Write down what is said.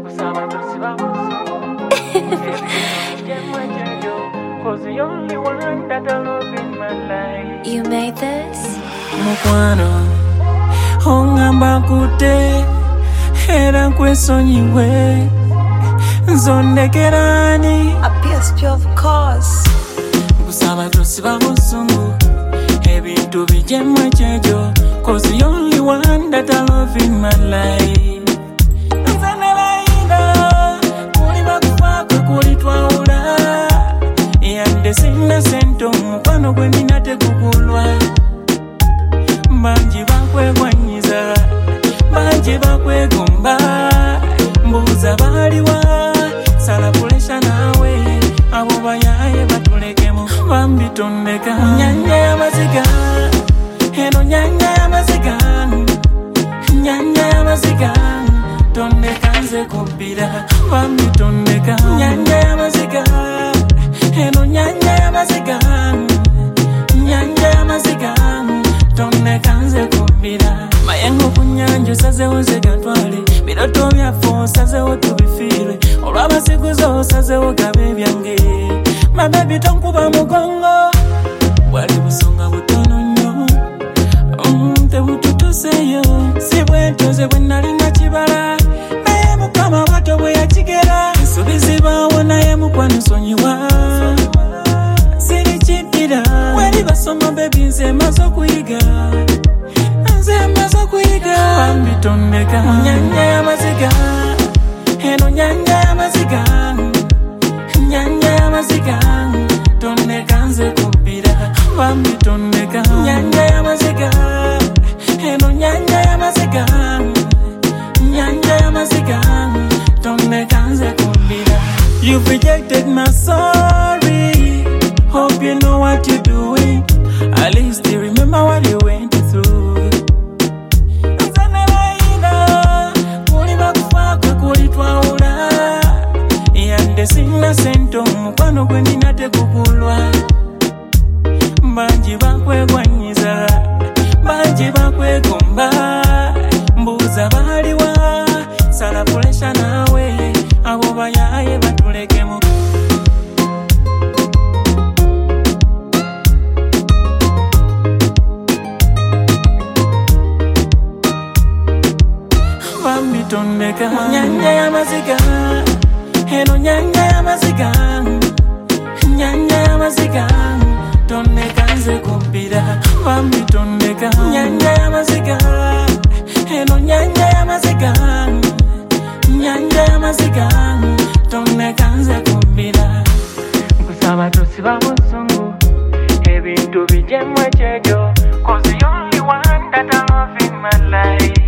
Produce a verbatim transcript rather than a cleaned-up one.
Cause the only one that I love in my life. You made this? Mukwano ongamba kute era kwesonyiwe nzondekerani A P S P of course. kusaba tosiba musungu ebintu bijema chejo. Cause the only one that I love in my life. Nzanelaina kuli bakufa kwe kuli twaula yande sinna sento mukwano gwe ninate kukulwa. Banji bakwegwanyiza banji bakwegomba mbuza baliwa sala kulesha nawe abo bayaye batulekemu bambitondeka nyanja y'amaziga eno nyanja y'amaziga nyanja y'amaziga tondeka nze kubbira bambitondeka nyanja y'amaziga eno nyanja y'amaziga nyanja y'amaziga tondeka nze kubbira mayengo kunyanja osazewo nze gatwale biroto byaffe osazewo tubifiire olw'abasiguza osazewo gabe byange mabebi tonkuba mugongo bwali busonga butono nnyo tebututuseyo si bwentoze bwe nalina kibala naye mukama bwato bwe yakigera nsubizibaawo naye mukwano sonyiwa sirikiddira wali basoma bebi nze maze okuyiga nze maze okuyiga bambitondeka nyanja y'amaziga eno nyanja y'amaziga nyanja y'amaziga tondeka nze kubbira bambitondeka nyanja y'amaziga eno nyanja y'amaziga nyanja y'amaziga tondeka nze kubbira. You've rejected my sorry, hope you know what you're doing, at least you remember what you went through. Nzanelaina kuli bakufa kwe kuli twaula yande sinna sento mukwano gwe ninate kukulwa. Banji bakwegwanyiza banji bakwegomba mbuza baliwa sala kulesha nawe abo bayaye batulekemu. Bambitondeka nyanja y'amaziga eno nyanja y'amaziga nyanja y'amaziga tondeka nze kubbira bambitondeka nyanja y'amaziga eno nyanja y'amaziga nyanja y'amaziga tondeka nze kubbira. Kusaba tosiba musungu ebintu bijema chejo. Cause the only one that I love in my life.